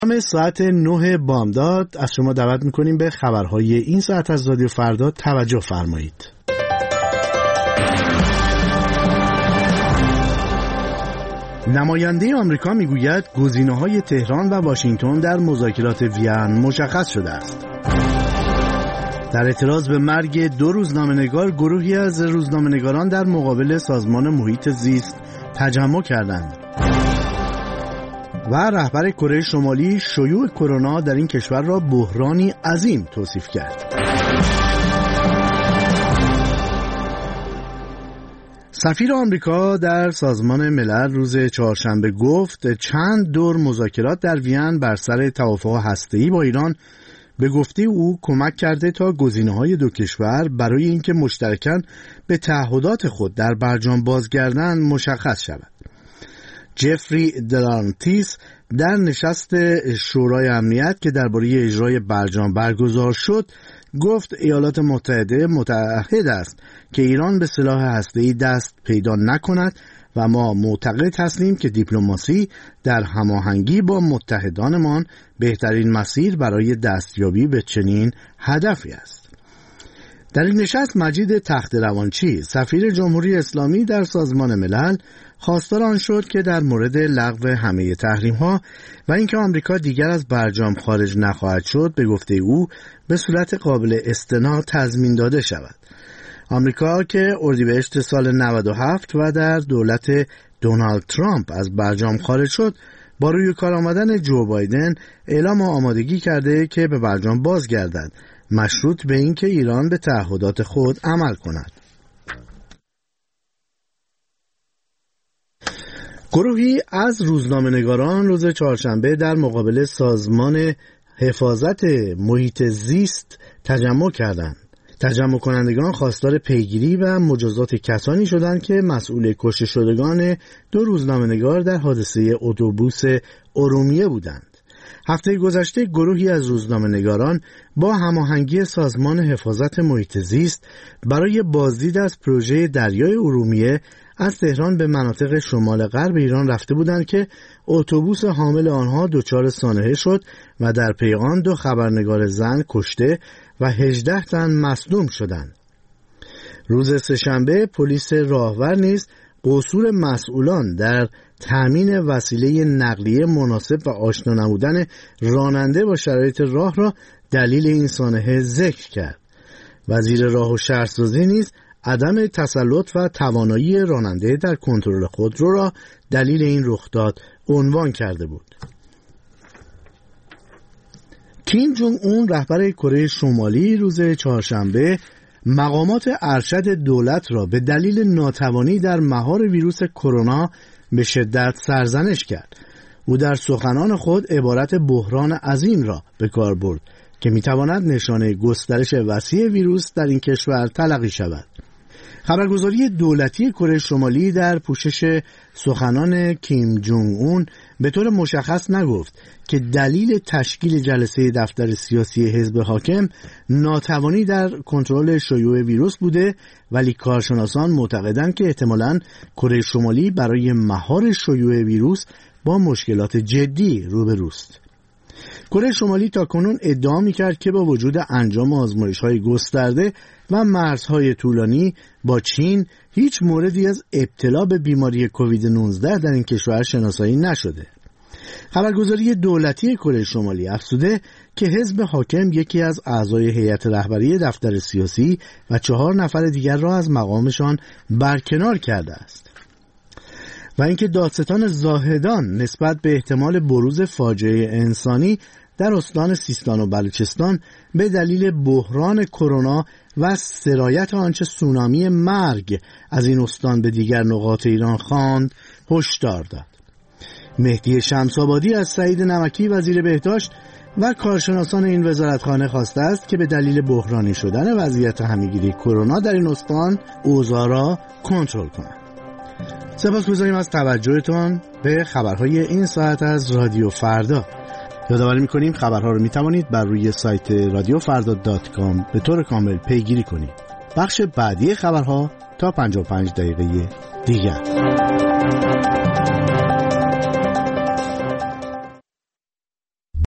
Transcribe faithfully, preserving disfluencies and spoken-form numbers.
ساعت نه بامداد از شما دعوت میکنیم به خبرهای این ساعت از رادیو فردا توجه فرمایید. نماینده آمریکا میگوید گزینه‌های تهران و واشنگتن در مذاکرات وین مشخص شده است. در اعتراض به مرگ دو روزنامه‌نگار، گروهی از روزنامه‌نگاران در مقابل سازمان محیط زیست تجمع کردند. و رهبر کره شمالی شیوع کرونا در این کشور را بحرانی عظیم توصیف کرد. سفیر آمریکا در سازمان ملل روز چهارشنبه گفت چند دور مذاکرات در وین بر سر توافق هسته‌ای با ایران به گفته او کمک کرده تا گزینه‌های دو کشور برای اینکه مشترکاً به تعهدات خود در برجام بازگردند مشخص شود. جفری دلانتیس در نشست شورای امنیت که درباره اجرای برجام برگزار شد گفت ایالات متحده متعهد است که ایران به سلاح هسته‌ای دست پیدا نکند و ما معتقد هستیم که دیپلماسی در هماهنگی با متحدانمان بهترین مسیر برای دستیابی به چنین هدفی است. در این نشست مجید تخت‌روانچی سفیر جمهوری اسلامی در سازمان ملل خواستار آن شد که در مورد لغو همه تحریم‌ها و اینکه آمریکا دیگر از برجام خارج نخواهد شد به گفته او به صورت قابل استناد تضمین داده شود. آمریکا که اردیبهشت سال نود و هفت و در دولت دونالد ترامپ از برجام خارج شد، با روی کار آمدن جو بایدن اعلام آمادگی کرده که به برجام بازگردد، مشروط به اینکه ایران به تعهدات خود عمل کند. گروهی از روزنامه‌نگاران روز چهارشنبه در مقابل سازمان حفاظت محیط زیست تجمع کردند. تجمع کنندگان خواستار پیگیری و مجازات کسانی شدند که مسئول کشته شدگان دو روزنامه‌نگار در حادثه اتوبوس ارومیه بودند. هفته گذشته گروهی از روزنامه‌نگاران با هماهنگی سازمان حفاظت محیط زیست برای بازدید از پروژه دریای ارومیه از تهران به مناطق شمال غرب ایران رفته بودند که اتوبوس حامل آنها دچار سانحه شد و در پی آن دو خبرنگار زن کشته و هجده تن مصدوم شدند. روز سه‌شنبه پلیس راهور نیز قصور مسئولان در تامین وسیله نقلیه مناسب و آشنا نمودن راننده با شرایط راه را دلیل این سانحه ذکر کرد. وزیر راه و شهرسازی نیز عدم تسلط و توانایی راننده در کنترل خودرو را دلیل این رخداد عنوان کرده بود. کیم جونگ اون رهبر کره شمالی روز چهارشنبه مقامات ارشد دولت را به دلیل ناتوانی در مهار ویروس کرونا به شدت سرزنش کرد. او در سخنان خود عبارت بحران عظیم را به کار برد که میتواند نشانه گسترش وسیع ویروس در این کشور تلقی شود. خبرگزاری دولتی کره شمالی در پوشش سخنان کیم جونگ اون به طور مشخص نگفت که دلیل تشکیل جلسه دفتر سیاسی حزب حاکم ناتوانی در کنترل شیوع ویروس بوده، ولی کارشناسان معتقدند که احتمالاً کره شمالی برای مهار شیوع ویروس با مشکلات جدی روبروست. کره شمالی تاکنون ادعا می‌کرد که با وجود انجام آزمایش‌های گسترده و مرزهای طولانی با چین هیچ موردی از ابتلا به بیماری کووید نوزده در این کشور شناسایی نشده. خبرگزاری دولتی کره شمالی افزوده که حزب حاکم یکی از اعضای هیئت رهبری دفتر سیاسی و چهار نفر دیگر را از مقامشان برکنار کرده است و اینکه دادستان زاهدان نسبت به احتمال بروز فاجعه انسانی در استان سیستان و بلوچستان به دلیل بحران کرونا و سرایت آنچه سونامی مرگ از این استان به دیگر نقاط ایران خواند هشدار داد. مهدی شمس‌آبادی از سعید نمکی وزیر بهداشت و کارشناسان این وزارتخانه خواسته است که به دلیل بحرانی شدن وضعیت همه‌گیری کرونا در این استان اوضاع را کنترل کنند. سپاسگزاریم از توجهتان به خبرهای این ساعت از رادیو فردا. یادآوری می‌کنیم خبرها رو می‌توانید بر روی سایت رادیو فردا دات کام به طور کامل پیگیری کنید. بخش بعدی خبرها تا پنجاه و پنج دقیقه دیگر.